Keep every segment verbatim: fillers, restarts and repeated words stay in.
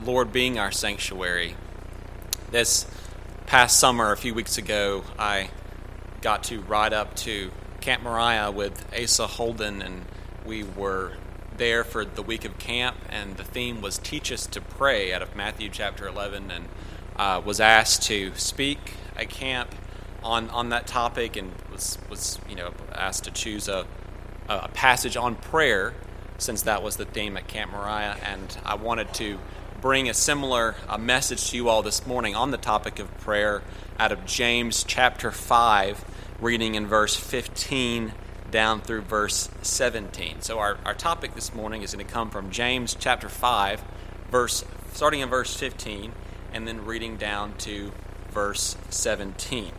Lord being our sanctuary. This past summer, a few weeks ago, I got to ride up to Camp Moriah with Asa Holden, and we were there for the week of camp, and the theme was Teach Us to Pray out of Matthew chapter eleven, and uh, was asked to speak at camp on, on that topic, and was, was you know asked to choose a, a passage on prayer, since that was the theme at Camp Moriah, and I wanted to bring a similar uh, message to you all this morning on the topic of prayer out of James chapter five, reading in verse fifteen down through verse seventeen. So our, our topic this morning is going to come from James chapter five, verse starting in verse fifteen, and then reading down to verse seventeen.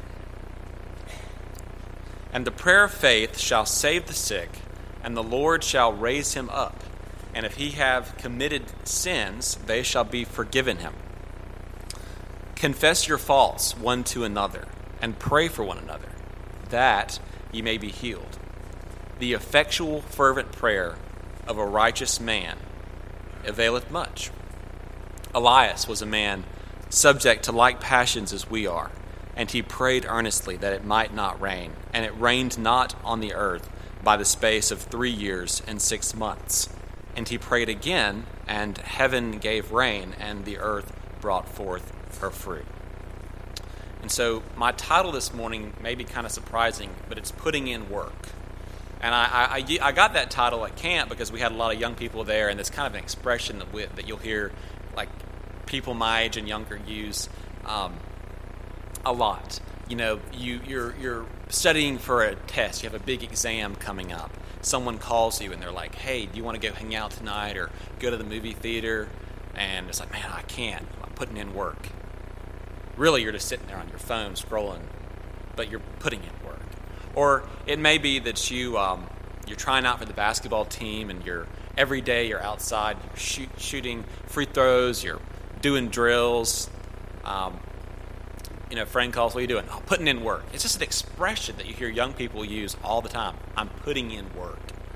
And the prayer of faith shall save the sick, and the Lord shall raise him up. And if he have committed sins, they shall be forgiven him. Confess your faults one to another, and pray for one another, that ye may be healed. The effectual fervent prayer of a righteous man availeth much. Elias was a man subject to like passions as we are, and he prayed earnestly that it might not rain, and it rained not on the earth by the space of three years and six months. And he prayed again, and heaven gave rain, and the earth brought forth her fruit. And so my title this morning may be kind of surprising, but it's Putting in Work. And I, I, I got that title at camp because we had a lot of young people there, and it's kind of an expression that, we, that you'll hear like people my age and younger use um, a lot. You know, you, you're, you're studying for a test. You have a big exam coming up. Someone calls you and they're like, hey, do you want to go hang out tonight or go to the movie theater? And it's like, man, I can't. I'm putting in work. Really, you're just sitting there on your phone scrolling, but you're putting in work. Or it may be that you, um, you're trying out for the basketball team, and you're every day you're outside, you're shoot, shooting free throws, you're doing drills. Um, you know, a friend calls, what are you doing? Oh, putting in work. It's just an expression that you hear young people use all the time. I'm putting in work.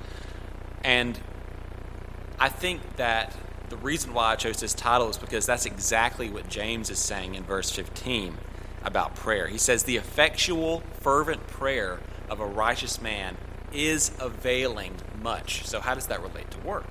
And I think that the reason why I chose this title is because that's exactly what James is saying in verse fifteen about prayer. He says, the effectual, fervent prayer of a righteous man is availing much. So how does that relate to work?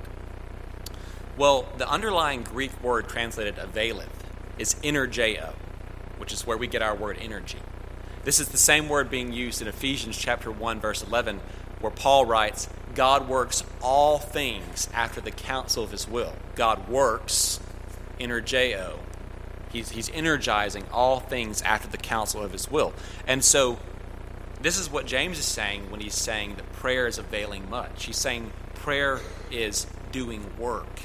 Well, the underlying Greek word translated availeth is energeo, which is where we get our word energy. This is the same word being used in Ephesians chapter one, verse eleven, where Paul writes, God works all things after the counsel of his will. God works, energeo. He's, he's energizing all things after the counsel of his will. And so this is what James is saying when he's saying that prayer is availing much. He's saying prayer is doing work.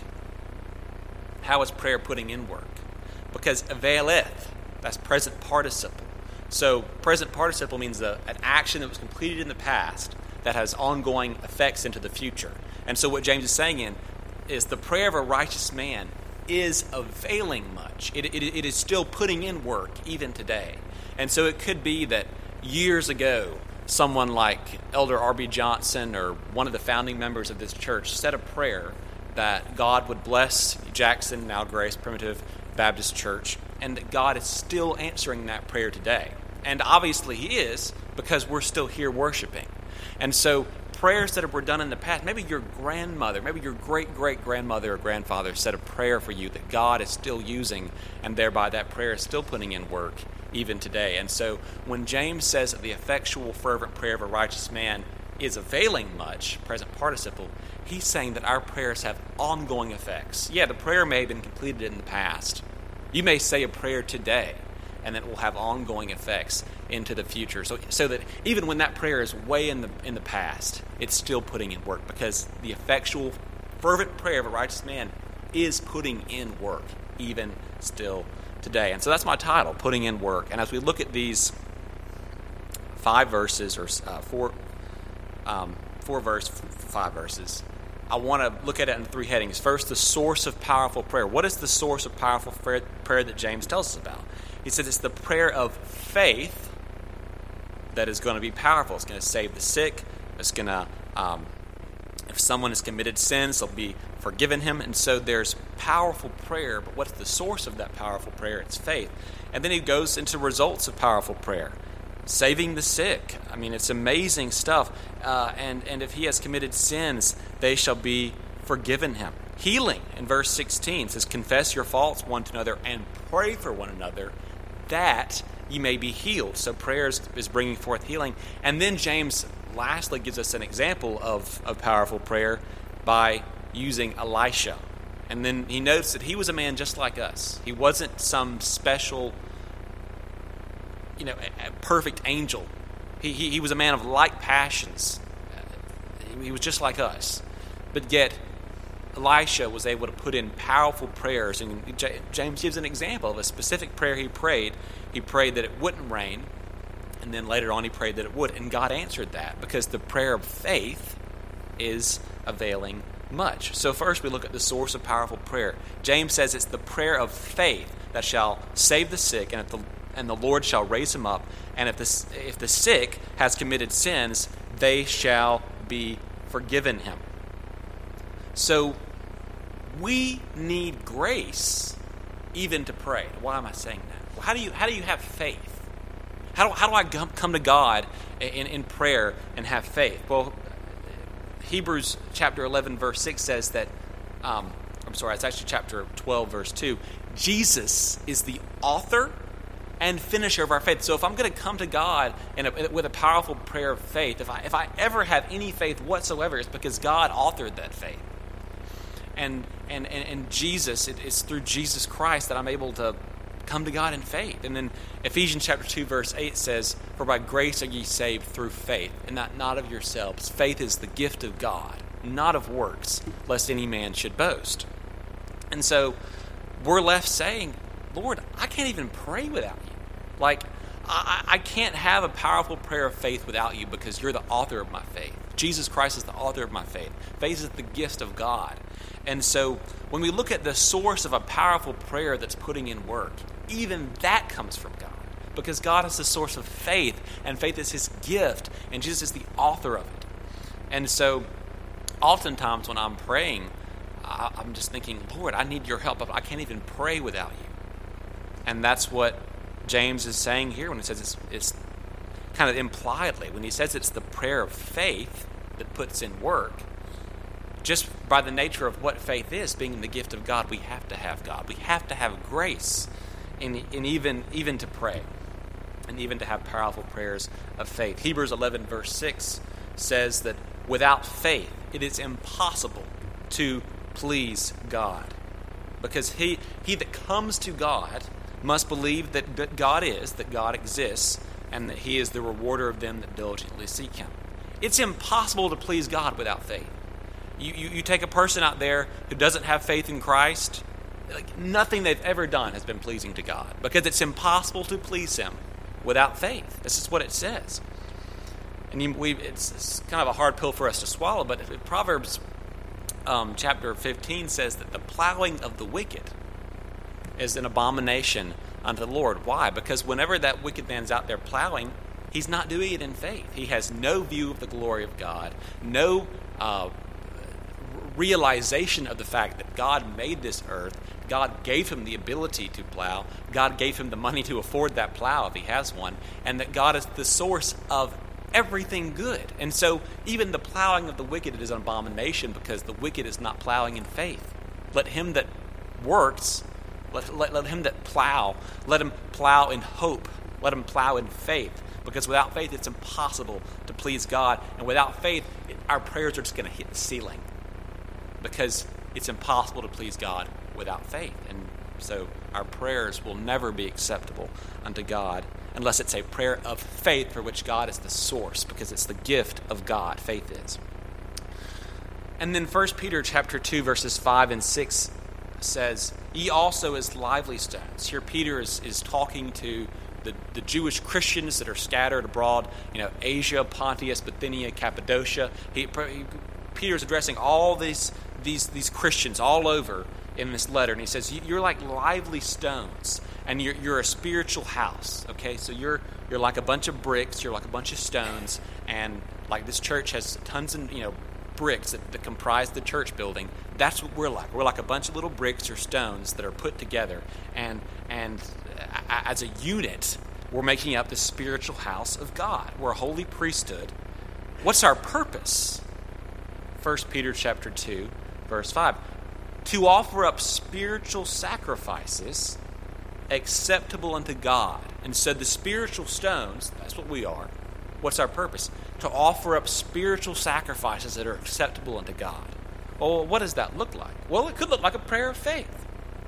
How is prayer putting in work? Because availeth, that's present participle. So present participle means a, an action that was completed in the past that has ongoing effects into the future. And so what James is saying in is the prayer of a righteous man is availing much. It, it, it is still putting in work even today. And so it could be that years ago, someone like Elder R B Johnson or one of the founding members of this church said a prayer that God would bless Jackson, now Grace Primitive Baptist Church, and that God is still answering that prayer today. And obviously he is, because we're still here worshiping. And so prayers that were done in the past, maybe your grandmother, maybe your great-great-grandmother or grandfather said a prayer for you that God is still using, and thereby that prayer is still putting in work even today. And so when James says that the effectual, fervent prayer of a righteous man is availing much, present participle, he's saying that our prayers have ongoing effects. Yeah, the prayer may have been completed in the past. You may say a prayer today, and it will have ongoing effects into the future. So, so that even when that prayer is way in the in the past, it's still putting in work, because the effectual, fervent prayer of a righteous man is putting in work, even still today. And so that's my title, Putting in Work. And as we look at these five verses, or uh, four, um, four verse, five verses, I want to look at it in three headings. First, the source of powerful prayer. What is the source of powerful prayer, prayer that James tells us about? He says it's the prayer of faith that is going to be powerful. It's going to save the sick. It's going to um, If someone has committed sins, they'll be forgiven him. And so there's powerful prayer, but what's the source of that powerful prayer? It's faith. And then he goes into results of powerful prayer. Saving the sick. I mean, it's amazing stuff. Uh, and, and if he has committed sins, they shall be forgiven him. Healing, in verse sixteen, says, confess your faults one to another and pray for one another that you may be healed. So prayer is, is bringing forth healing. And then James lastly gives us an example of, of powerful prayer by using Elisha. And then he notes that he was a man just like us. He wasn't some special, you know, a, a perfect angel. He, he, he was a man of like passions. He, he was just like us. But yet, Elisha was able to put in powerful prayers. And J- James gives an example of a specific prayer he prayed. He prayed that it wouldn't rain. And then later on he prayed that it would. And God answered that because the prayer of faith is availing much. So first we look at the source of powerful prayer. James says it's the prayer of faith that shall save the sick, and if the and the Lord shall raise him up. And if the if the sick has committed sins, they shall be forgiven him. So we need grace even to pray. Why am I saying that? Well, how do you how do you have faith? How do, how do I come to God in, in prayer and have faith? Well, Hebrews chapter eleven verse six says that, um, I'm sorry, it's actually chapter twelve verse two. Jesus is the author and finisher of our faith. So if I'm going to come to God in a, with a powerful prayer of faith, if I if I ever have any faith whatsoever, it's because God authored that faith. And and and, and Jesus, it, it's through Jesus Christ that I'm able to come to God in faith. And then Ephesians chapter two verse eight says, for by grace are ye saved through faith, and that not of yourselves. Faith is the gift of God, not of works, lest any man should boast. And so we're left saying, Lord, I can't even pray without you. Like, I, I can't have a powerful prayer of faith without you because you're the author of my faith. Jesus Christ is the author of my faith. Faith is the gift of God. And so when we look at the source of a powerful prayer that's putting in work, even that comes from God. Because God is the source of faith, and faith is his gift, and Jesus is the author of it. And so oftentimes when I'm praying, I, I'm just thinking, Lord, I need your help. I can't even pray without you. And that's what James is saying here when he says it's, it's kind of impliedly, when he says it's the prayer of faith that puts in work. Just by the nature of what faith is, being the gift of God, we have to have God. We have to have grace in, in even, even to pray and even to have powerful prayers of faith. Hebrews eleven verse six says that without faith, it is impossible to please God. Because he, he that comes to God must believe that, that God is, that God exists, and that he is the rewarder of them that diligently seek him. It's impossible to please God without faith. You, you, you take a person out there who doesn't have faith in Christ, like nothing they've ever done has been pleasing to God, because it's impossible to please him without faith. This is what it says. And you, we, it's, it's kind of a hard pill for us to swallow, but Proverbs um, chapter fifteen says that the plowing of the wicked is an abomination unto the Lord. Why? Because whenever that wicked man's out there plowing, he's not doing it in faith. He has no view of the glory of God, no uh, realization of the fact that God made this earth. God gave him the ability to plow. God gave him the money to afford that plow if he has one, and that God is the source of everything good. And so even the plowing of the wicked is an abomination because the wicked is not plowing in faith. Let him that works, let, let, let him that plow, let him plow in hope. Let him plow in faith. Because without faith, it's impossible to please God. And without faith, it, our prayers are just going to hit the ceiling. Because it's impossible to please God without faith. And so our prayers will never be acceptable unto God unless it's a prayer of faith for which God is the source, because it's the gift of God, faith is. And then First Peter chapter two, verses five and six says, ye also as lively stones. Here Peter is, is talking to the, the Jewish Christians that are scattered abroad, you know, Asia, Pontus, Bithynia, Cappadocia. He, he, Peter's addressing all these, these, these Christians all over in this letter, and he says, you're like lively stones, and you're, you're a spiritual house, okay? So you're you're like a bunch of bricks, you're like a bunch of stones, and like this church has tons of, you know, bricks that, that comprise the church building, that's what we're like. We're like a bunch of little bricks or stones that are put together, and and as a unit, we're making up the spiritual house of God. We're a holy priesthood. What's our purpose? First Peter chapter two, verse five. To offer up spiritual sacrifices acceptable unto God. And so the spiritual stones, that's what we are. What's our purpose? To offer up spiritual sacrifices that are acceptable unto God. Well, what does that look like? Well, it could look like a prayer of faith.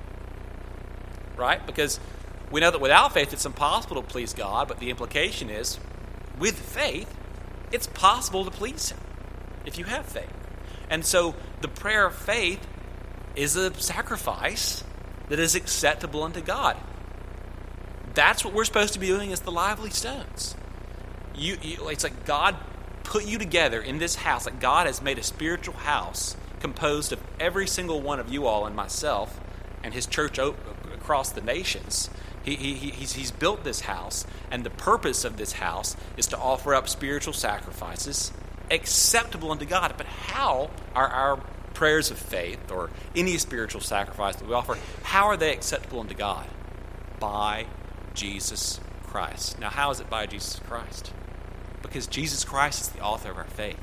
Right? Because we know that without faith it's impossible to please God, but the implication is, with faith, it's possible to please Him if you have faith. And so the prayer of faith is a sacrifice that is acceptable unto God. That's what we're supposed to be doing as the lively stones. You, you, it's like God put you together in this house. Like God has made a spiritual house composed of every single one of you all and myself and His church o- across the nations. He, he, he's, he's built this house, and the purpose of this house is to offer up spiritual sacrifices acceptable unto God. But how are our prayers of faith or any spiritual sacrifice that we offer, how are they acceptable unto God? By Jesus Christ. Now, how is it by Jesus Christ? Because Jesus Christ is the author of our faith,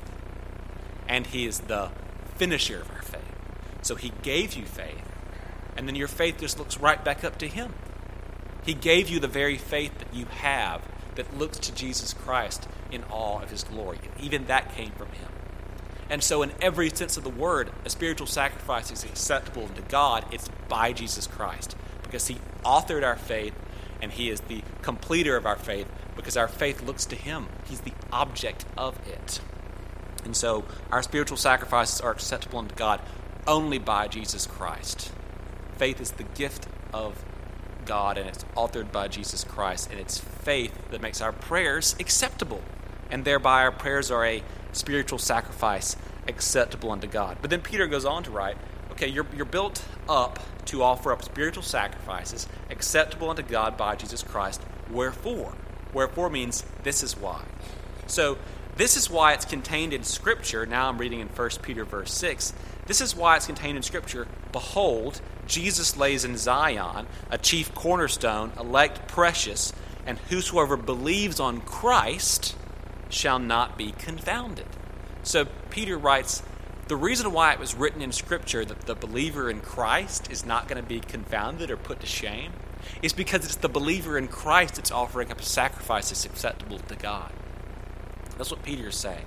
and He is the finisher of our faith. So He gave you faith, and then your faith just looks right back up to Him. He gave you the very faith that you have that looks to Jesus Christ in all of His glory. Even that came from Him. And so in every sense of the word, a spiritual sacrifice is acceptable to God. It's by Jesus Christ, because He authored our faith, and He is the completer of our faith, because our faith looks to Him. He's the object of it. And so our spiritual sacrifices are acceptable unto God only by Jesus Christ. Faith is the gift of God, and it's authored by Jesus Christ, and it's faith that makes our prayers acceptable, and thereby our prayers are a spiritual sacrifice acceptable unto God. But then Peter goes on to write, okay, you're, you're built up to offer up spiritual sacrifices acceptable unto God by Jesus Christ. Wherefore? Wherefore means this is why. So this is why it's contained in Scripture. Now I'm reading in First Peter verse six. This is why it's contained in Scripture. Behold, Jesus lays in Zion a chief cornerstone, elect precious, and whosoever believes on Christ shall not be confounded. So Peter writes, the reason why it was written in Scripture that the believer in Christ is not going to be confounded or put to shame is because it's the believer in Christ that's offering up a sacrifice that's acceptable to God. That's what Peter is saying.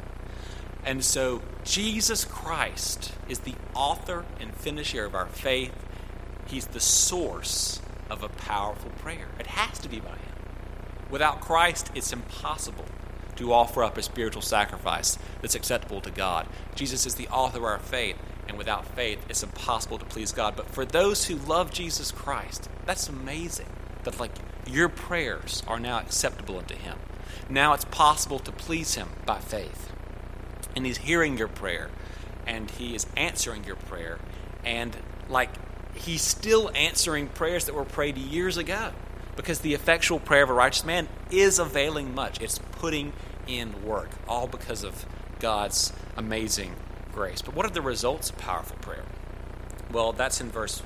And so Jesus Christ is the author and finisher of our faith. He's the source of a powerful prayer. It has to be by Him. Without Christ, it's impossible to offer up a spiritual sacrifice that's acceptable to God. Jesus is the author of our faith, and without faith, it's impossible to please God. But for those who love Jesus Christ, that's amazing. That like your prayers are now acceptable unto Him. Now it's possible to please Him by faith. And He's hearing your prayer, and He is answering your prayer, and like He's still answering prayers that were prayed years ago. Because the effectual prayer of a righteous man is availing much. It's putting in work, all because of God's amazing grace. But what are the results of powerful prayer? Well, that's in verse,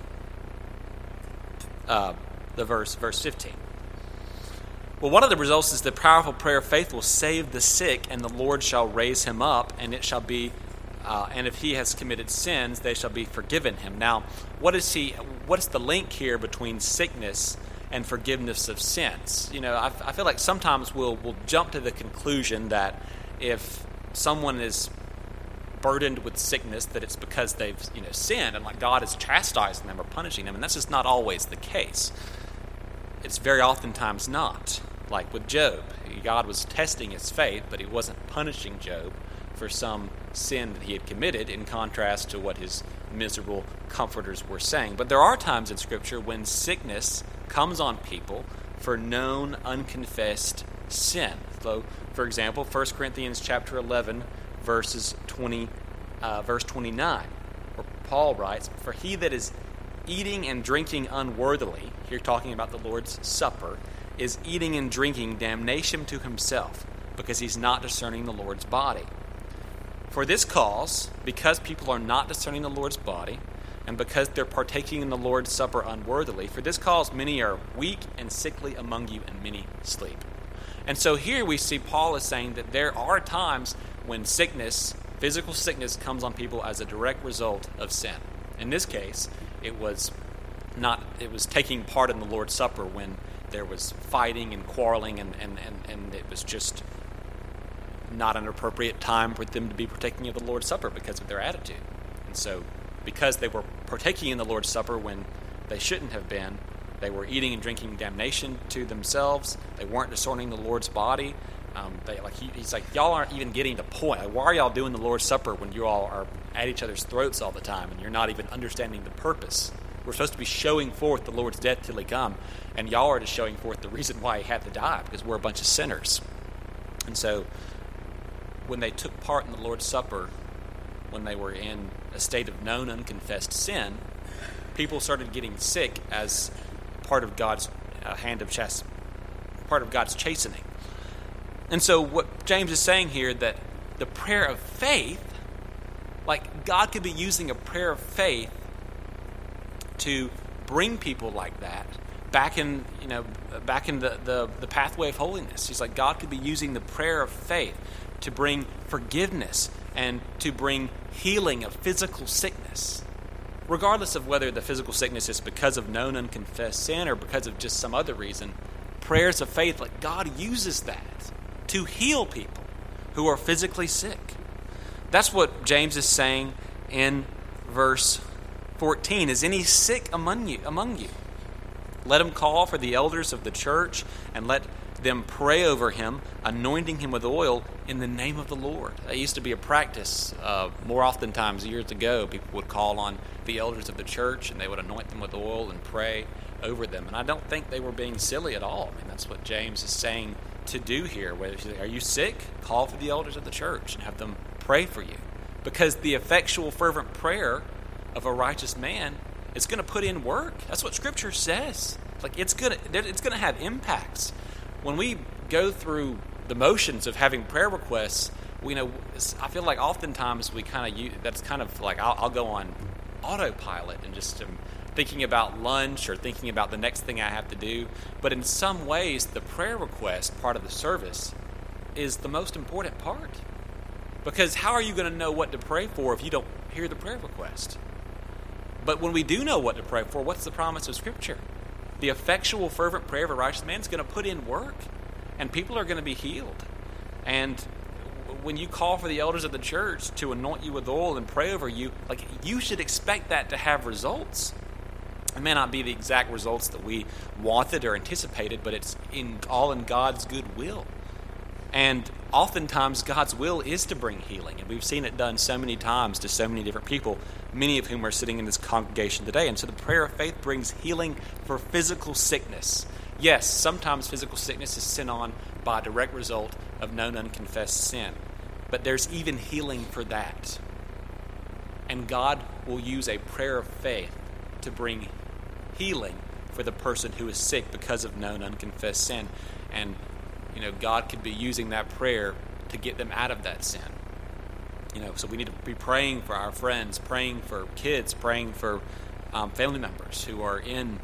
uh, the verse, verse fifteen. Well, one of the results is the powerful prayer of faith will save the sick, and the Lord shall raise him up, and it shall be, uh, and if he has committed sins, they shall be forgiven him. Now, what is he? What is the link here between sickness and forgiveness of sins? You know, I, I feel like sometimes we'll we'll jump to the conclusion that if someone is burdened with sickness, that it's because they've you know sinned, and like God is chastising them or punishing them, and that's just not always the case. It's very oftentimes not. Like with Job, God was testing his faith, but He wasn't punishing Job for some sin that he had committed, in contrast to what his miserable comforters were saying. But there are times in Scripture when sickness comes on people for known, unconfessed sin. So, for example, First Corinthians chapter eleven, verses twenty, uh, verse twenty-nine, where Paul writes, "For he that is eating and drinking unworthily," here talking about the Lord's Supper, "is eating and drinking damnation to himself, because he's not discerning the Lord's body. For this cause, because people are not discerning the Lord's body, and because they're partaking in the Lord's Supper unworthily, for this cause many are weak and sickly among you, and many sleep. And so here we see Paul is saying that there are times when sickness, physical sickness, comes on people as a direct result of sin. In this case, it was not. It was taking part in the Lord's Supper when there was fighting and quarreling, and, and, and, and it was just not an appropriate time for them to be partaking of the Lord's Supper because of their attitude. And so because they were partaking in the Lord's Supper when they shouldn't have been, they were eating and drinking damnation to themselves. They weren't discerning the Lord's body. Um, they, like he, he's like, y'all aren't even getting the point. Like, why are y'all doing the Lord's Supper when you all are at each other's throats all the time and you're not even understanding the purpose? We're supposed to be showing forth the Lord's death till he come, and y'all are just showing forth the reason why he had to die, because we're a bunch of sinners. And so when they took part in the Lord's Supper, when they were in a state of known unconfessed sin, people started getting sick as part of God's uh, hand of chast- part of God's chastening. And so what James is saying here, that the prayer of faith, like God could be using a prayer of faith to bring people like that back in, you know, back in the, the, the pathway of holiness. He's like, God could be using the prayer of faith to bring forgiveness and to bring healing of physical sickness. Regardless of whether the physical sickness is because of known unconfessed sin or because of just some other reason, prayers of faith, like God uses that to heal people who are physically sick. That's what James is saying in verse fourteen. Is any sick among you? Among you? Let him call for the elders of the church and let them pray over him, anointing him with oil in the name of the Lord. That used to be a practice. Uh, more oftentimes, years ago, people would call on the elders of the church and they would anoint them with oil and pray over them. And I don't think they were being silly at all. I mean, that's what James is saying to do here. Whether are you sick? Call for the elders of the church and have them pray for you. Because the effectual, fervent prayer of a righteous man is going to put in work. That's what Scripture says. Like it's going to, it's going to have impacts. When we go through the motions of having prayer requests, we know I feel like oftentimes we kind of use that's kind of like I'll, I'll go on autopilot and just um, thinking about lunch or thinking about the next thing I have to do. But in some ways, the prayer request part of the service is the most important part. Because how are you going to know what to pray for if you don't hear the prayer request? But when we do know what to pray for, what's the promise of Scripture? The effectual, fervent prayer of a righteous man is going to put in work, and people are going to be healed. And when you call for the elders of the church to anoint you with oil and pray over you, like you should expect that to have results. It may not be the exact results that we wanted or anticipated, but it's in all in God's good will. And oftentimes God's will is to bring healing, and we've seen it done so many times to so many different people, many of whom are sitting in this congregation today. And so the prayer of faith brings healing for physical sickness. Yes, sometimes physical sickness is sent on by a direct result of known unconfessed sin, but there's even healing for that. And God will use a prayer of faith to bring healing for the person who is sick because of known unconfessed sin. And you know, God could be using that prayer to get them out of that sin. You know, so we need to be praying for our friends, praying for kids, praying for um, family members who are in,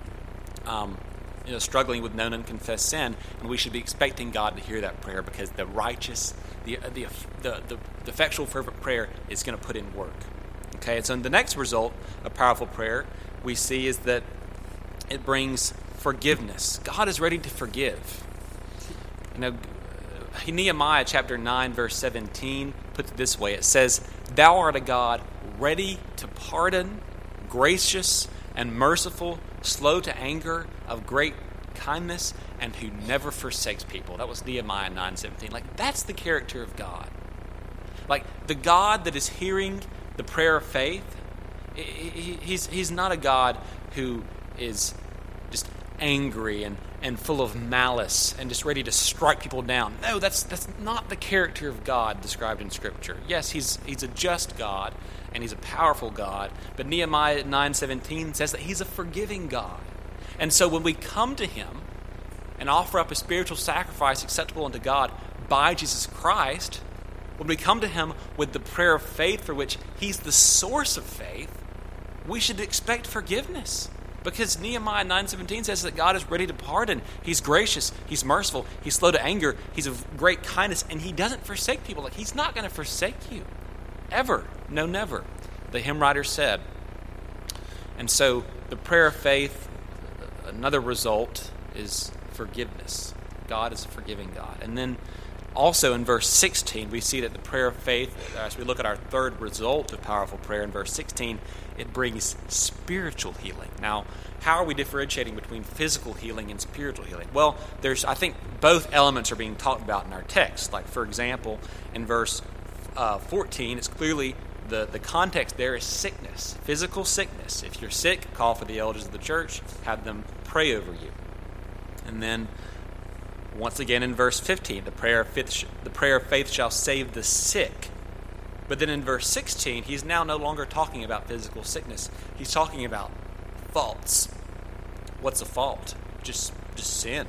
um, you know, struggling with known unconfessed sin, and we should be expecting God to hear that prayer because the righteous, the the the, the, the effectual, fervent prayer is going to put in work. Okay, and so the next result of powerful prayer we see is that it brings forgiveness. God is ready to forgive. You know, Nehemiah chapter nine, verse seventeen puts it this way. It says, "Thou art a God ready to pardon, gracious and merciful, slow to anger, of great kindness, and who never forsakes people." That was Nehemiah nine seventeen. Like, that's the character of God. Like, the God that is hearing the prayer of faith, he's, he's not a God who is just angry and, and full of malice and just ready to strike people down. No, that's that's not the character of God described in Scripture. Yes, he's he's a just God and he's a powerful God, but Nehemiah nine seventeen says that he's a forgiving God. And so when we come to him and offer up a spiritual sacrifice acceptable unto God by Jesus Christ, when we come to him with the prayer of faith for which he's the source of faith, we should expect forgiveness. Because Nehemiah nine seventeen says that God is ready to pardon. He's gracious. He's merciful. He's slow to anger. He's of great kindness. And he doesn't forsake people. Like, he's not going to forsake you. Ever. No, never. The hymn writer said. And so the prayer of faith, another result is forgiveness. God is a forgiving God. And then also in verse sixteen, we see that the prayer of faith, as we look at our third result of powerful prayer in verse sixteen, it brings spiritual healing. Now, how are we differentiating between physical healing and spiritual healing? Well, there's, I think both elements are being talked about in our text. Like, for example, in verse uh, fourteen, it's clearly the, the context there is sickness, physical sickness. If you're sick, call for the elders of the church, have them pray over you. And then once again in verse fifteen, the prayer of faith, the prayer of faith shall save the sick. But then in verse sixteen, he's now no longer talking about physical sickness. He's talking about faults. What's a fault? Just, just sin.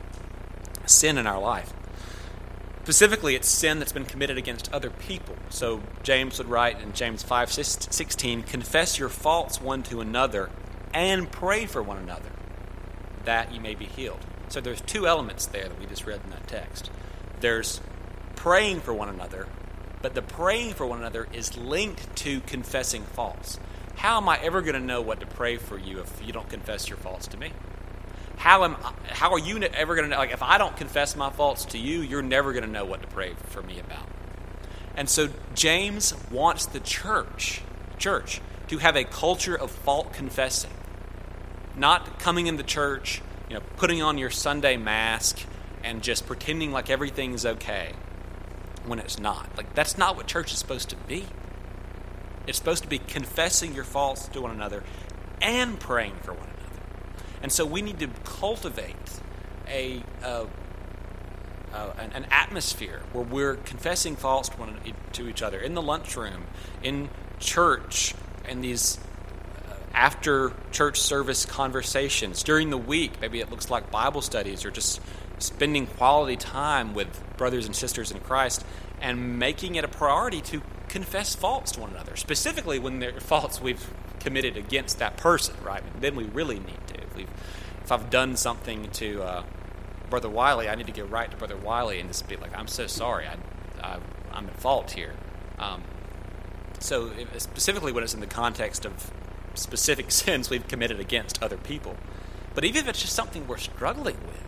Sin in our life. Specifically, it's sin that's been committed against other people. So James would write in James five sixteen, confess your faults one to another and pray for one another, that you may be healed. So there's two elements there that we just read in that text. There's praying for one another, but the praying for one another is linked to confessing faults. How am I ever going to know what to pray for you if you don't confess your faults to me? How am how are you ever going to know? Like, if I don't confess my faults to you, you're never going to know what to pray for me about. And so James wants the church, church to have a culture of fault confessing, not coming in the church, you know, putting on your Sunday mask and just pretending like everything's okay when it's not. Like, that's not what church is supposed to be. It's supposed to be confessing your faults to one another and praying for one another. And so we need to cultivate a uh, uh, an, an atmosphere where we're confessing faults to, one, to each other in the lunchroom, in church, in these uh, after church service conversations during the week. Maybe it looks like Bible studies or just spending quality time with brothers and sisters in Christ, and making it a priority to confess faults to one another, specifically when they're faults we've committed against that person, right? Then we really need to. If, we've, if I've done something to uh, Brother Wiley, I need to get right to Brother Wiley and just be like, I'm so sorry, I, I, I'm at fault here. Um, so if, specifically when it's in the context of specific sins we've committed against other people. But even if it's just something we're struggling with,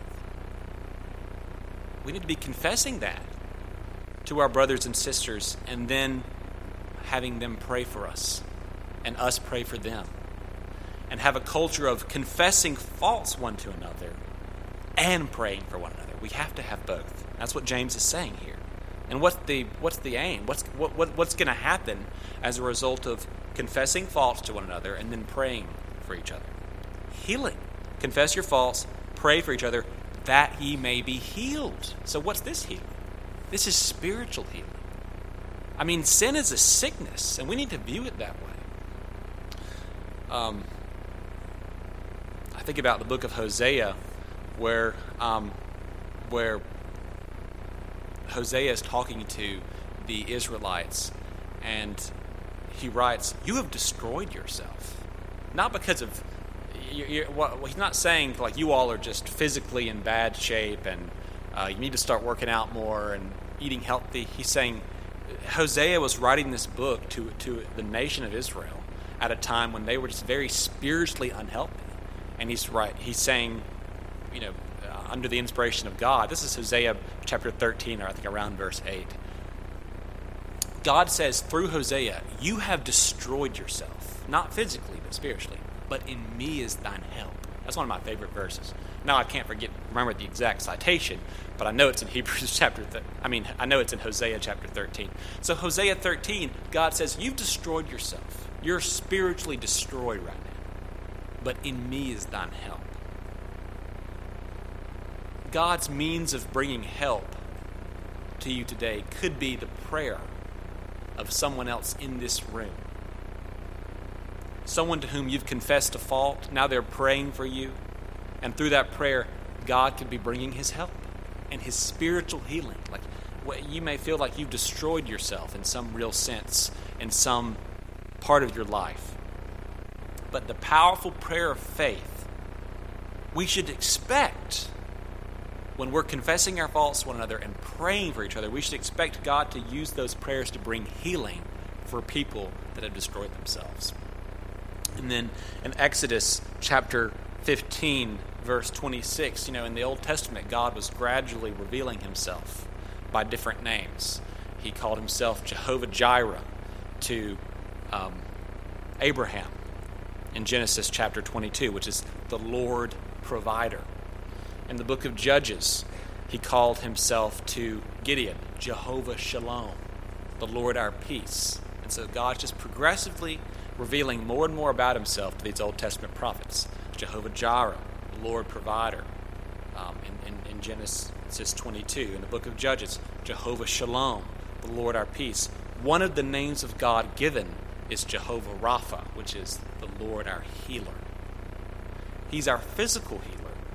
we need to be confessing that to our brothers and sisters, and then having them pray for us and us pray for them, and have a culture of confessing faults one to another and praying for one another. We have to have both. That's what James is saying here. And what's the what's the aim? What's what, what what's going to happen as a result of confessing faults to one another and then praying for each other? Healing. Confess your faults, pray for each other, that ye may be healed. So what's this healing? This is spiritual healing. I mean, sin is a sickness, and we need to view it that way. Um, I think about the book of Hosea, where um, where Hosea is talking to the Israelites, and he writes, "You have destroyed yourself, not because of." You, you, well, he's not saying like you all are just physically in bad shape and uh, you need to start working out more and eating healthy. He's saying Hosea was writing this book to to the nation of Israel at a time when they were just very spiritually unhealthy, and he's right. He's saying, you know, uh, under the inspiration of God. This is Hosea chapter thirteen, or I think around verse eight. God says through Hosea, "You have destroyed yourself, not physically but spiritually. But in me is thine help." That's one of my favorite verses. Now I can't forget remember the exact citation, but I know it's in Hebrews chapter. Th- I mean, I know it's in Hosea chapter thirteen. So Hosea thirteen, God says, "You've destroyed yourself. You're spiritually destroyed right now. But in me is thine help." God's means of bringing help to you today could be the prayer of someone else in this room. Someone to whom you've confessed a fault, now they're praying for you. And through that prayer, God could be bringing his help and his spiritual healing. Like, you may feel like you've destroyed yourself in some real sense, in some part of your life. But the powerful prayer of faith, we should expect when we're confessing our faults to one another and praying for each other, we should expect God to use those prayers to bring healing for people that have destroyed themselves. And then in Exodus chapter fifteen, verse twenty-six, you know, in the Old Testament, God was gradually revealing himself by different names. He called himself Jehovah Jireh to um, Abraham in Genesis chapter twenty-two, which is the Lord provider. In the book of Judges, he called himself to Gideon, Jehovah Shalom, the Lord our peace. And so God's just progressively revealing more and more about himself to these Old Testament prophets. Jehovah Jireh, the Lord provider, um, in, in, in Genesis twenty-two. In the book of Judges, Jehovah Shalom, the Lord our peace. One of the names of God given is Jehovah Rapha, which is the Lord our healer. He's our physical healer.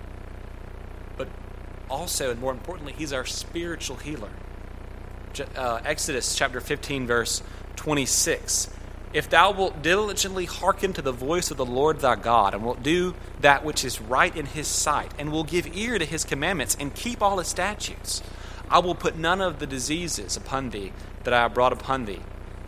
But also, and more importantly, he's our spiritual healer. Uh, Exodus chapter fifteen, verse twenty-six. If thou wilt diligently hearken to the voice of the Lord thy God, and wilt do that which is right in his sight, and will give ear to his commandments, and keep all his statutes, I will put none of the diseases upon thee that I have brought upon thee,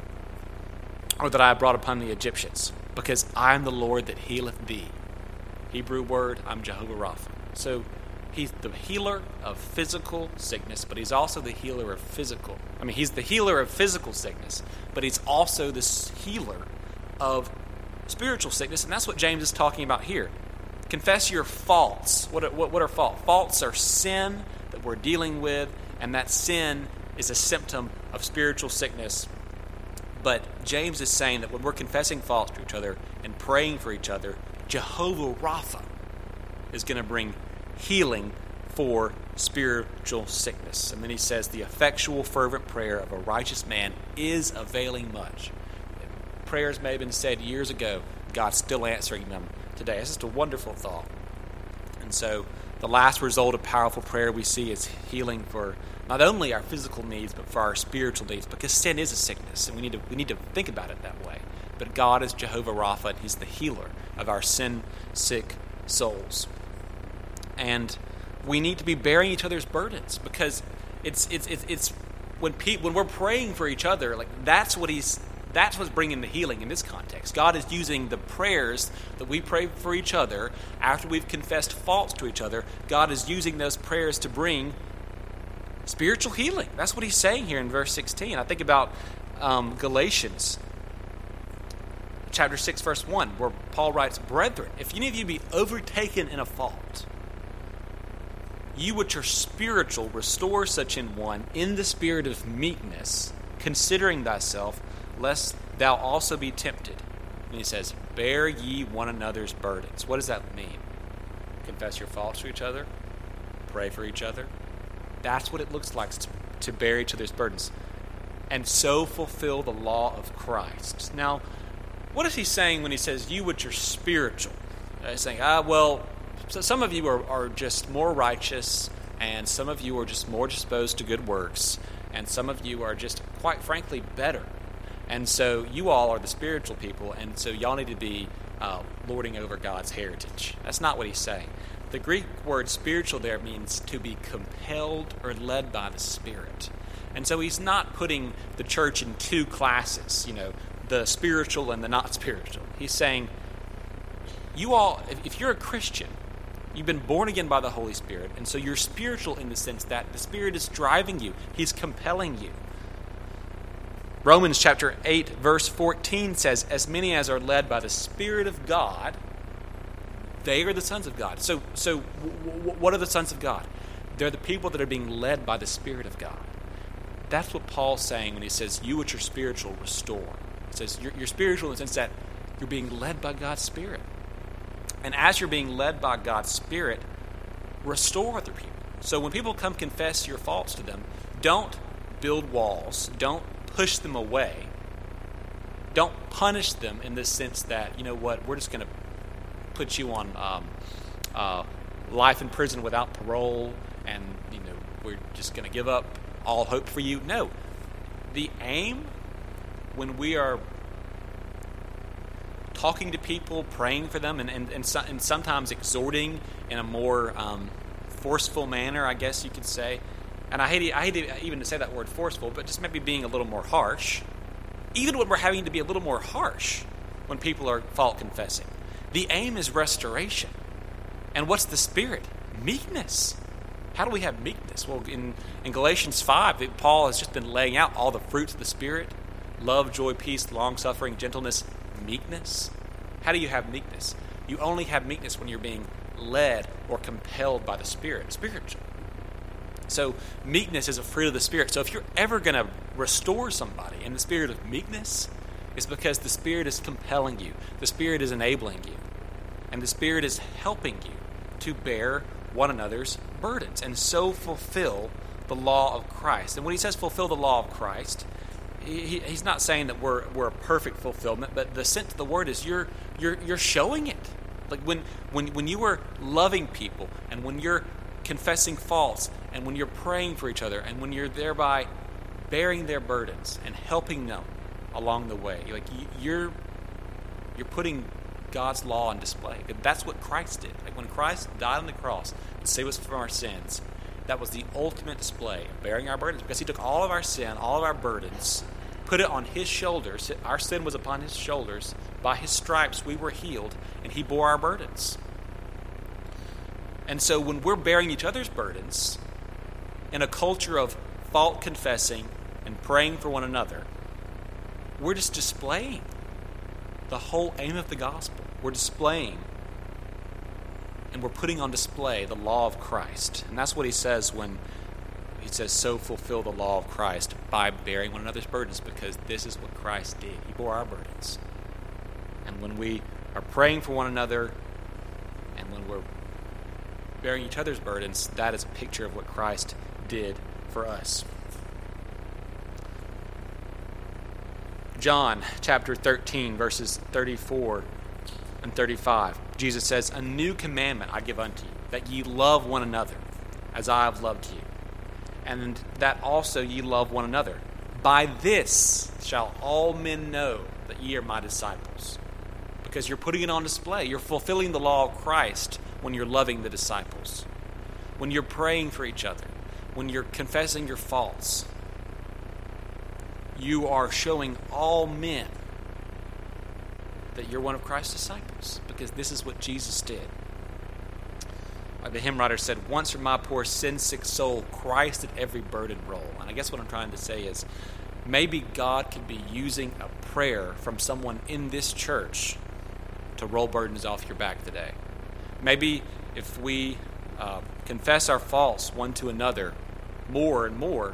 or that I have brought upon the Egyptians, because I am the Lord that healeth thee. Hebrew word, I'm Jehovah Rapha. So he's the healer of physical sickness, but he's also the healer of physical. I mean, he's the healer of physical sickness, but he's also this healer of spiritual sickness, and that's what James is talking about here. Confess your faults. What are, what, what are faults? Faults are sin that we're dealing with, and that sin is a symptom of spiritual sickness. But James is saying that when we're confessing faults to each other and praying for each other, Jehovah Rapha is going to bring healing for spiritual sickness. And then he says, the effectual fervent prayer of a righteous man is availing much. Prayers may have been said years ago. God's still answering them today. It's just a wonderful thought. And so the last result of powerful prayer we see is healing for not only our physical needs, but for our spiritual needs, because sin is a sickness, and we need to we need to think about it that way. But God is Jehovah Rapha, and he's the healer of our sin-sick souls. And we need to be bearing each other's burdens, because it's it's it's, it's when pe- when we're praying for each other, like that's what he's that's what's bringing the healing in this context. God is using the prayers that we pray for each other after we've confessed faults to each other. God is using those prayers to bring spiritual healing. That's what he's saying here in verse sixteen. I think about um, Galatians chapter six, verse one, where Paul writes, "Brethren, if any of you be overtaken in a fault, you which are spiritual, restore such an one in the spirit of meekness, considering thyself, lest thou also be tempted." And he says, "Bear ye one another's burdens." What does that mean? Confess your faults to each other? Pray for each other? That's what it looks like to, to bear each other's burdens. And so fulfill the law of Christ. Now, what is he saying when he says, you which are spiritual? Uh, he's saying, ah, well, so some of you are, are just more righteous, and some of you are just more disposed to good works, and some of you are just, quite frankly, better. And so you all are the spiritual people, and so y'all need to be uh, lording over God's heritage. That's not what he's saying. The Greek word spiritual there means to be compelled or led by the Spirit. And so he's not putting the church in two classes, you know, the spiritual and the not spiritual. He's saying, you all, if you're a Christian, you've been born again by the Holy Spirit, and so you're spiritual in the sense that the Spirit is driving you. He's compelling you. Romans chapter eight, verse fourteen says, as many as are led by the Spirit of God, they are the sons of God. So, so w- w- what are the sons of God? They're the people that are being led by the Spirit of God. That's what Paul's saying when he says, you which are spiritual, restore. He says, you're, you're spiritual in the sense that you're being led by God's Spirit. And as you're being led by God's Spirit, restore other people. So when people come confess your faults to them, don't build walls. Don't push them away. Don't punish them in the sense that, you know what, we're just going to put you on um, uh, life in prison without parole, and, you know, we're just going to give up all hope for you. No. The aim when we are talking to people, praying for them, and, and, and, so, and sometimes exhorting in a more um, forceful manner, I guess you could say. And I hate, I hate even to say that word forceful, but just maybe being a little more harsh. Even when we're having to be a little more harsh when people are fault confessing. The aim is restoration. And what's the Spirit? Meekness. How do we have meekness? Well, in, in Galatians five, it, Paul has just been laying out all the fruits of the Spirit. Love, joy, peace, long-suffering, gentleness, meekness. How do you have meekness? You only have meekness when you're being led or compelled by the Spirit, spiritual. So meekness is a fruit of the Spirit. So if you're ever going to restore somebody in the spirit of meekness, it's because the Spirit is compelling you. The Spirit is enabling you. And the Spirit is helping you to bear one another's burdens and so fulfill the law of Christ. And when he says fulfill the law of Christ, he, he's not saying that we're we're a perfect fulfillment, but the sense of the word is you're you're you're showing it. Like when when when you are loving people, and when you're confessing faults, and when you're praying for each other, and when you're thereby bearing their burdens and helping them along the way, like you're you're putting God's law on display. That's what Christ did. Like when Christ died on the cross to save us from our sins, that was the ultimate display of bearing our burdens, because he took all of our sin, all of our burdens, put it on his shoulders. Our sin was upon his shoulders. By his stripes we were healed, and he bore our burdens. And so when we're bearing each other's burdens in a culture of fault confessing and praying for one another, we're just displaying the whole aim of the gospel. We're displaying and we're putting on display the law of Christ. And that's what he says when he says, so fulfill the law of Christ by bearing one another's burdens, because this is what Christ did. He bore our burdens. And when we are praying for one another and when we're bearing each other's burdens, that is a picture of what Christ did for us. John chapter thirteen, verses thirty-four and thirty-five. Jesus says, a new commandment I give unto you, that ye love one another as I have loved you, and that also ye love one another. By this shall all men know that ye are my disciples. Because you're putting it on display. You're fulfilling the law of Christ when you're loving the disciples, when you're praying for each other, when you're confessing your faults. You are showing all men that you're one of Christ's disciples, because this is what Jesus did. Like the hymn writer said, once for my poor sin-sick soul, Christ at every burden roll. And I guess what I'm trying to say is, maybe God could be using a prayer from someone in this church to roll burdens off your back today. Maybe if we uh, confess our faults one to another more and more,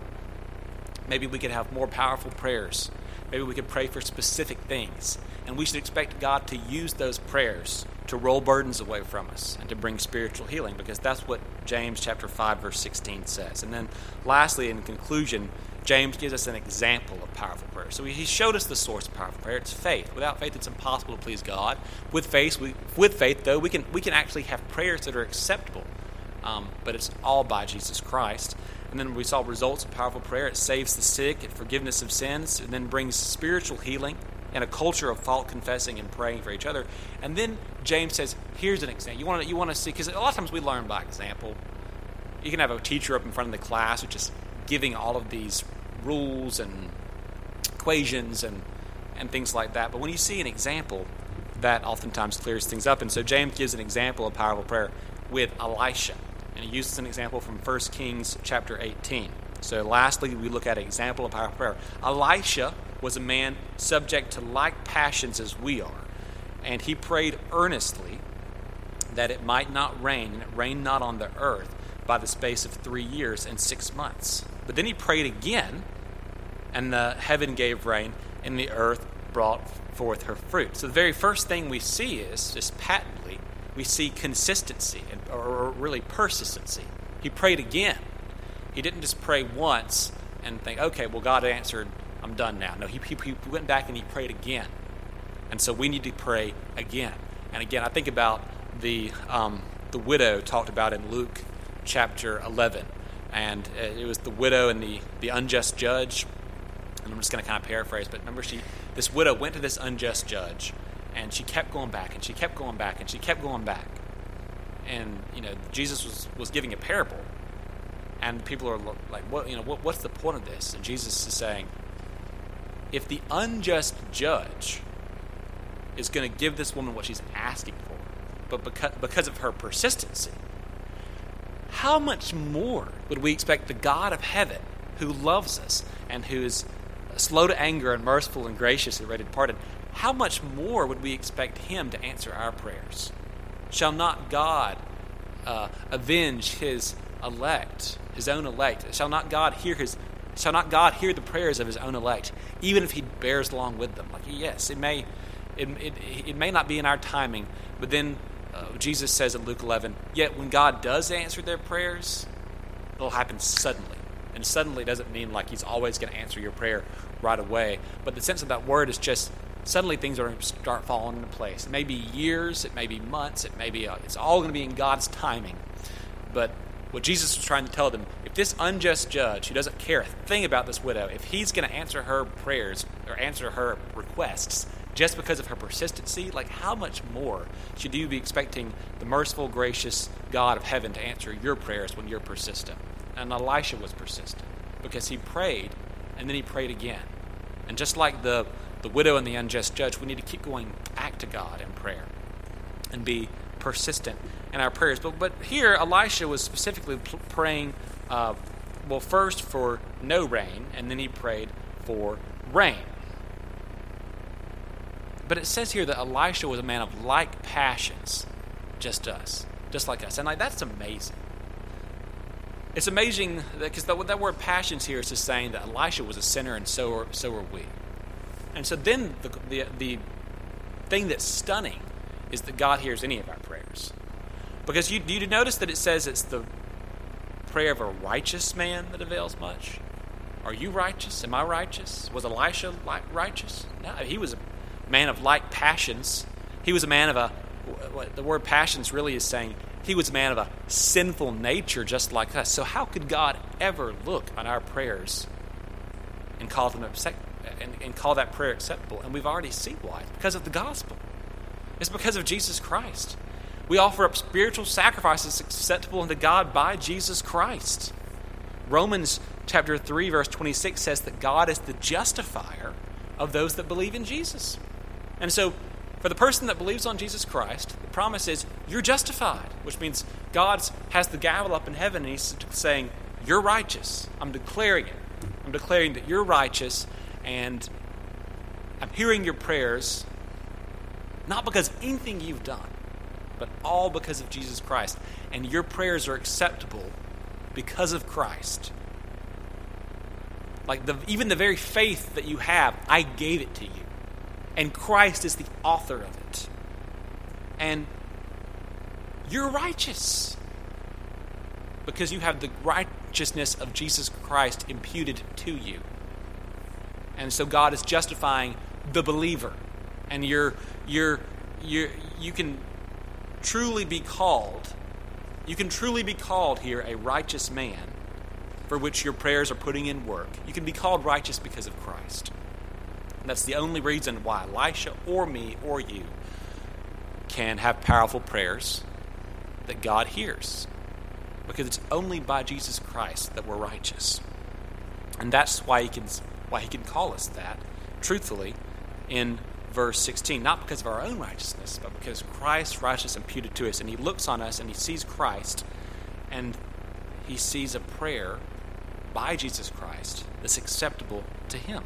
maybe we could have more powerful prayers. Maybe we could pray for specific things. And we should expect God to use those prayers to roll burdens away from us and to bring spiritual healing, because that's what James chapter five, verse sixteen says. And then lastly, in conclusion, James gives us an example of powerful prayer. So he showed us the source of powerful prayer. It's faith. Without faith, it's impossible to please God. With faith, we, with faith, though, we can we can actually have prayers that are acceptable. Um, but it's all by Jesus Christ. And then we saw results of powerful prayer. It saves the sick, it forgiveness of sins, and then brings spiritual healing in a culture of fault confessing and praying for each other. And then James says, here's an example. You want to you want to see, because a lot of times we learn by example. You can have a teacher up in front of the class who's just giving all of these rules and equations and, and things like that. But when you see an example, that oftentimes clears things up. And so James gives an example of powerful prayer with Elisha. And he uses an example from First Kings chapter eighteen. So lastly, we look at an example of powerful prayer. Elisha was a man subject to like passions as we are. And he prayed earnestly that it might not rain, and it rained not on the earth by the space of three years and six months. But then he prayed again, and the heaven gave rain, and the earth brought forth her fruit. So the very first thing we see is, just patently, we see consistency, or really persistency. He prayed again. He didn't just pray once and think, okay, well, God answered, I'm done now. No, he, he, he went back and he prayed again. And so we need to pray again. And again, I think about the um, the widow talked about in Luke chapter eleven. and it was the widow and the, the unjust judge. And I'm just going to kind of paraphrase, but remember, she this widow went to this unjust judge, and she kept going back, and she kept going back, and she kept going back. And, you know, Jesus was, was giving a parable, and people are like, what, you know, what, what's the point of this? And Jesus is saying, if the unjust judge is going to give this woman what she's asking for, but because, because of her persistency, how much more would we expect the God of heaven, who loves us and who is slow to anger and merciful and gracious and ready to pardon, how much more would we expect him to answer our prayers? Shall not God uh, avenge his elect, his own elect? Shall not God hear his? Shall not God hear the prayers of his own elect, even if he bears along with them? Like, yes, it may, it it, it may not be in our timing, but then uh, Jesus says in Luke eleven, yet when God does answer their prayers, it'll happen suddenly. And suddenly doesn't mean like he's always going to answer your prayer right away. But the sense of that word is just suddenly things are going to start falling into place. It may be years, it may be months, it may be, uh, it's all going to be in God's timing. But what Jesus was trying to tell them, if this unjust judge who doesn't care a thing about this widow, if he's going to answer her prayers or answer her requests just because of her persistency, like how much more should you be expecting the merciful, gracious God of heaven to answer your prayers when you're persistent? And Elisha was persistent because he prayed and then he prayed again. And just like the, the widow and the unjust judge, we need to keep going back to God in prayer and be persistent in our prayers. But but here, Elisha was specifically praying, uh, well, first for no rain, and then he prayed for rain. But it says here that Elisha was a man of like passions, just us, just like us. And like that's amazing. It's amazing because that, that word passions here is just saying that Elisha was a sinner and so are, so are we. And so then the, the the thing that's stunning is that God hears any of our prayers. Because you, do you notice that it says it's the prayer of a righteous man that avails much? Are you righteous? Am I righteous? Was Elisha like righteous? No, he was a man of like passions. He was a man of a, what the word passions really is saying, he was a man of a sinful nature just like us. So how could God ever look on our prayers and call them accept, and, and call that prayer acceptable? And we've already seen why. It's because of the gospel. It's because of Jesus Christ. We offer up spiritual sacrifices acceptable unto God by Jesus Christ. Romans chapter three verse twenty-six says that God is the justifier of those that believe in Jesus. And so for the person that believes on Jesus Christ, the promise is you're justified, which means God has the gavel up in heaven and he's saying, you're righteous. I'm declaring it. I'm declaring that you're righteous, and I'm hearing your prayers, not because of anything you've done, but all because of Jesus Christ. And your prayers are acceptable because of Christ. Like the, even the very faith that you have, I gave it to you. And Christ is the author of it. And you're righteous because you have the righteousness of Jesus Christ imputed to you. And so God is justifying the believer. And you're you're you're you can truly be called, you can truly be called here a righteous man for which your prayers are putting in work. You can be called righteous because of Christ. And that's the only reason why Elisha or me or you can have powerful prayers that God hears. Because it's only by Jesus Christ that we're righteous. And that's why he can why he can call us that, truthfully, in verse sixteen. Not because of our own righteousness, but because Christ's righteousness imputed to us. And he looks on us and he sees Christ, and he sees a prayer by Jesus Christ that's acceptable to him.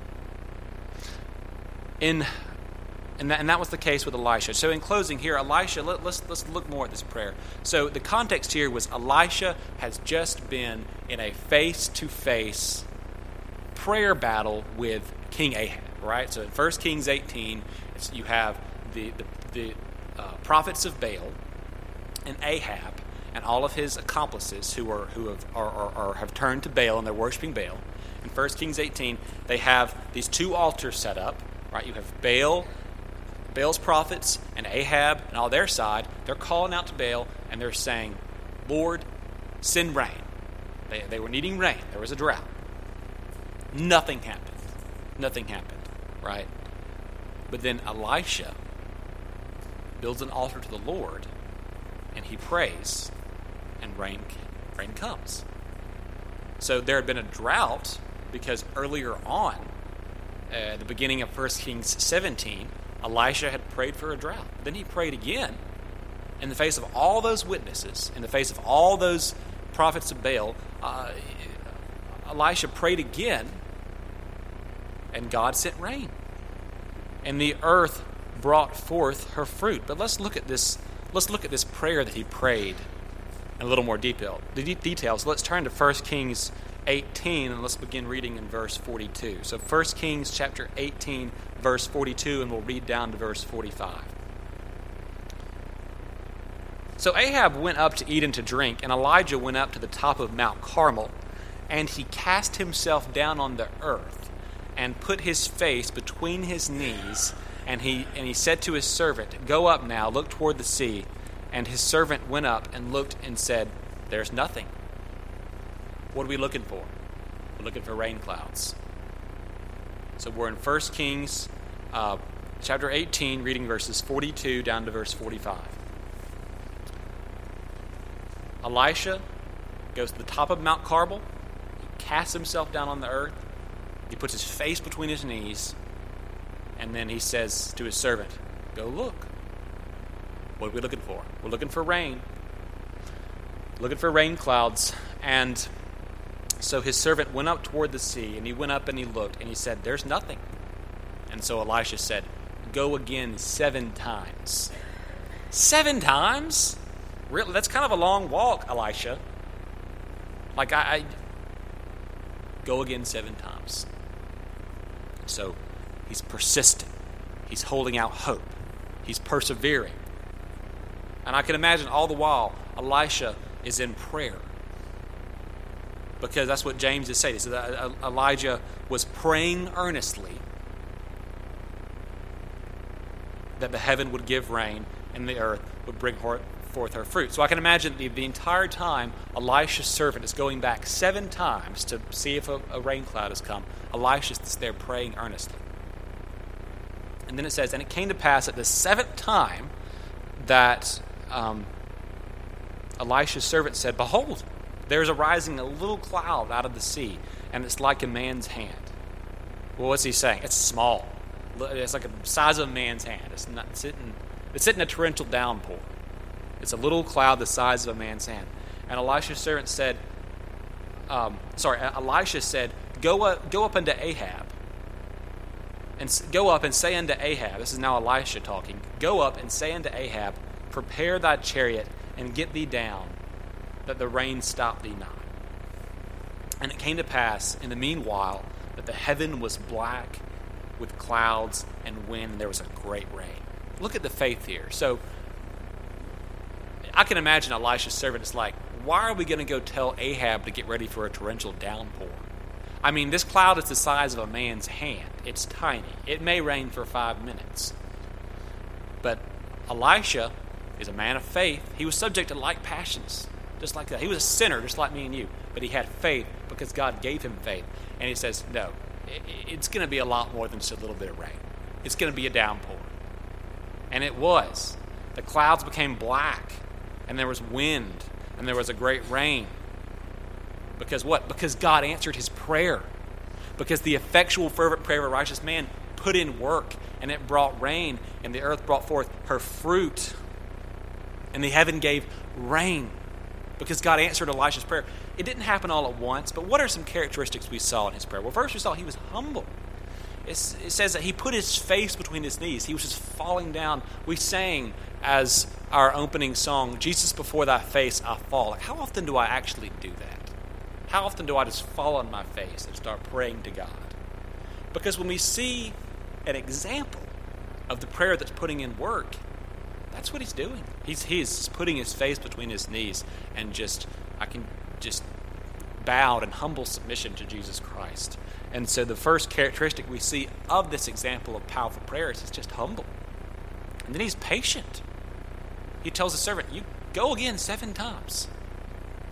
In and that, and that was the case with Elisha. So in closing here, Elisha, let, let's let's look more at this prayer. So the context here was Elisha has just been in a face-to-face prayer battle with King Ahab, right? So in First Kings eighteen, it's, you have the the, the uh, prophets of Baal and Ahab and all of his accomplices who are who have are, are, are have turned to Baal and they're worshiping Baal. In First Kings eighteen, they have these two altars set up. Right, you have Baal, Baal's prophets, and Ahab, and on their side, they're calling out to Baal, and they're saying, Lord, send rain. They, they were needing rain. There was a drought. Nothing happened. Nothing happened, right? But then Elisha builds an altar to the Lord, and he prays, and rain, rain comes. So there had been a drought because earlier on, uh, at the beginning of First Kings seventeen, Elisha had prayed for a drought. Then he prayed again in the face of all those witnesses, in the face of all those prophets of Baal. Uh, Elisha prayed again, and God sent rain. And the earth brought forth her fruit. But let's look at this, let's look at this prayer that he prayed in a little more detail. The de- details. Let's turn to First Kings eighteen, and let's begin reading in verse forty-two. So First Kings chapter eighteen, verse forty-two, and we'll read down to verse forty-five. So Ahab went up to eat and to drink, and Elijah went up to the top of Mount Carmel, and he cast himself down on the earth, and put his face between his knees, and he and he said to his servant, "Go up now, look toward the sea." And his servant went up and looked and said, "There's nothing." What are we looking for? We're looking for rain clouds. So we're in First Kings uh, chapter eighteen, reading verses forty-two down to verse forty-five. Elisha goes to the top of Mount Carmel. He casts himself down on the earth. He puts his face between his knees. And then he says to his servant, "Go look." What are we looking for? We're looking for rain. Looking for rain clouds. And so his servant went up toward the sea, and he went up and he looked, and he said, "There's nothing." And so Elisha said, "Go again seven times." Seven times? Really? That's kind of a long walk, Elisha. Like, I, I go again seven times. So he's persistent. He's holding out hope. He's persevering. And I can imagine all the while Elisha is in prayer. Because that's what James is saying. He said that Elijah was praying earnestly that the heaven would give rain and the earth would bring forth her fruit. So I can imagine the, the entire time Elisha's servant is going back seven times to see if a, a rain cloud has come. Elisha's there praying earnestly. And then it says, "And it came to pass at the seventh time that um, Elisha's servant said, Behold, there is arising a little cloud out of the sea, and it's like a man's hand." Well, what's he saying? It's small. It's like the size of a man's hand. It's not sitting. It's sitting a torrential downpour. It's a little cloud the size of a man's hand. And Elisha's servant said, um, sorry, Elisha said, "Go up, go up unto Ahab, and go up and say unto Ahab." This is now Elisha talking. "Go up and say unto Ahab, Prepare thy chariot and get thee down, that the rain stop thee not." And it came to pass in the meanwhile that the heaven was black with clouds and wind, and there was a great rain. Look at the faith here. So I can imagine Elisha's servant is like, why are we going to go tell Ahab to get ready for a torrential downpour? I mean, this cloud is the size of a man's hand. It's tiny. It may rain for five minutes. But Elisha is a man of faith. He was subject to like passions, just like that. He was a sinner, just like me and you. But he had faith because God gave him faith. And he says, no, it's going to be a lot more than just a little bit of rain. It's going to be a downpour. And it was. The clouds became black, and there was wind, and there was a great rain. Because what? Because God answered his prayer. Because the effectual, fervent prayer of a righteous man put in work, and it brought rain, and the earth brought forth her fruit, and the heaven gave rain. Because God answered Elisha's prayer. It didn't happen all at once, but what are some characteristics we saw in his prayer? Well, first we saw he was humble. It's, it says that he put his face between his knees. He was just falling down. We sang as our opening song, "Jesus, before thy face I fall." Like, how often do I actually do that? How often do I just fall on my face and start praying to God? Because when we see an example of the prayer that's putting in work, that's what he's doing. He's he's putting his face between his knees and just, I can just bowed in humble submission to Jesus Christ. And so the first characteristic we see of this example of powerful prayer is he's just humble. And then he's patient. He tells the servant, you go again seven times.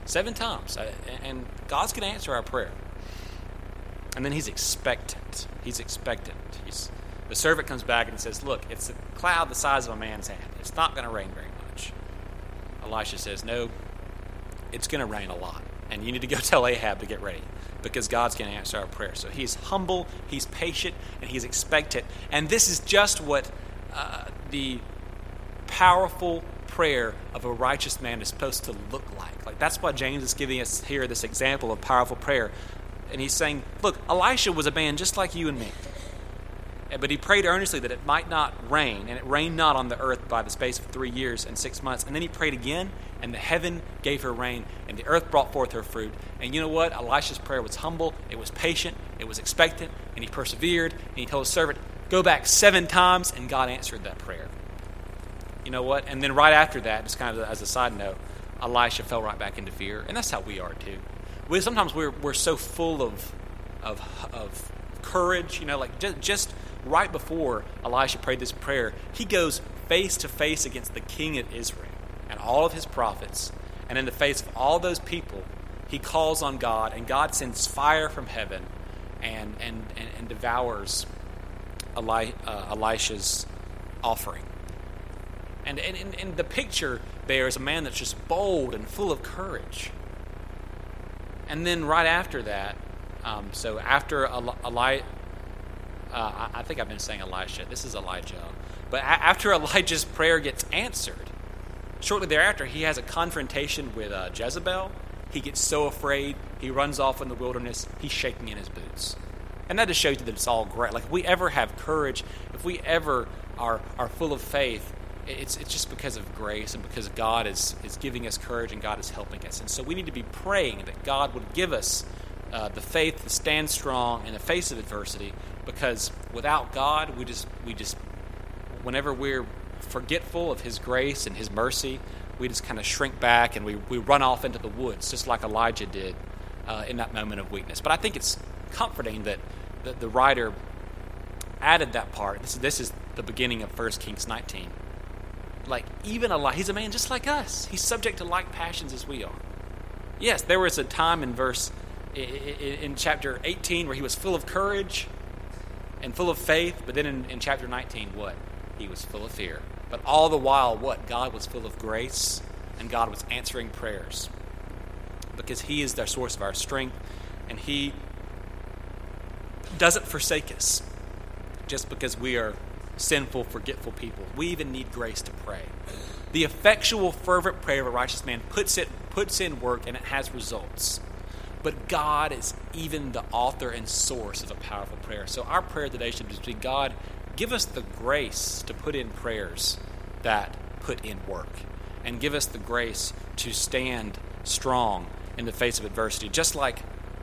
Seven times. And God's going to answer our prayer. And then he's expectant. He's expectant. He's, the servant comes back and says, look, it's a cloud the size of a man's hand. It's not going to rain very much. Elisha says, no, it's going to rain a lot. And you need to go tell Ahab to get ready, because God's going to answer our prayer. So he's humble, he's patient, and he's expectant. And this is just what uh, the powerful prayer of a righteous man is supposed to look like. Like that's why James is giving us here this example of powerful prayer. And he's saying, look, Elisha was a man just like you and me. But he prayed earnestly that it might not rain, and it rained not on the earth by the space of three years and six months. And then he prayed again, and the heaven gave her rain, and the earth brought forth her fruit. And you know what? Elisha's prayer was humble, it was patient, it was expectant, and he persevered, and he told his servant, go back seven times, and God answered that prayer. You know what? And then right after that, just kind of as a side note, Elisha fell right back into fear. And that's how we are too. We sometimes we're we're so full of of of courage, you know, like just, just right before Elisha prayed this prayer, he goes face to face against the king of Israel and all of his prophets, and in the face of all those people, he calls on God, and God sends fire from heaven and and and, and devours Eli, uh, Elisha's offering. And, and, and the picture there is a man that's just bold and full of courage. And then right after that, um, so after Eli, Eli uh, I think I've been saying Elisha. This is Elijah. But a- after Elijah's prayer gets answered, shortly thereafter, he has a confrontation with uh, Jezebel. He gets so afraid, he runs off in the wilderness. He's shaking in his boots. And that just shows you that it's all great. Like if we ever have courage, if we ever are, are full of faith, It's it's just because of grace and because God is, is giving us courage and God is helping us. And so we need to be praying that God would give us uh, the faith to stand strong in the face of adversity, because without God, we just we just whenever we're forgetful of His grace and His mercy, we just kind of shrink back and we, we run off into the woods, just like Elijah did uh, in that moment of weakness. But I think it's comforting that the, the writer added that part. This is, this is the beginning of First Kings nineteen. Like, even Elijah, he's a man just like us. He's subject to like passions as we are. Yes, there was a time in verse, in chapter eighteen, where he was full of courage and full of faith, but then in, in chapter nineteen, what? He was full of fear. But all the while, what? God was full of grace, and God was answering prayers. Because He is the source of our strength, and He doesn't forsake us just because we are sinful, forgetful people. We even need grace to pray. The effectual, fervent prayer of a righteous man puts it puts in work, and it has results. But God is even the author and source of a powerful prayer. So our prayer today should be, God, give us the grace to put in prayers that put in work, and give us the grace to stand strong in the face of adversity, just like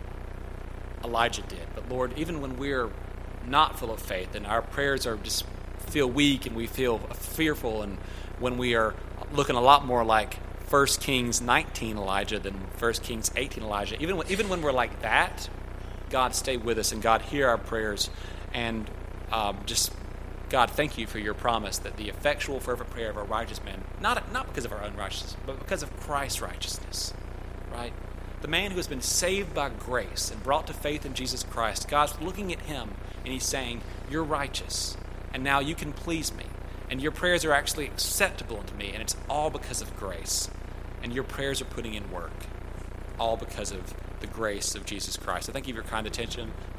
Elijah did. But Lord, even when we're not full of faith and our prayers are just feel weak and we feel fearful, and when we are looking a lot more like First Kings nineteen Elijah than First Kings eighteen Elijah, even when, even when we're like that, God, stay with us, and God, hear our prayers. And um, just, God, thank you for your promise that the effectual, fervent prayer of a righteous man, not, not because of our own righteousness, but because of Christ's righteousness, right? The man who has been saved by grace and brought to faith in Jesus Christ, God's looking at him and He's saying, you're righteous, and now you can please me. And your prayers are actually acceptable unto me, and it's all because of grace. And your prayers are putting in work, all because of the grace of Jesus Christ. So thank you for your kind attention.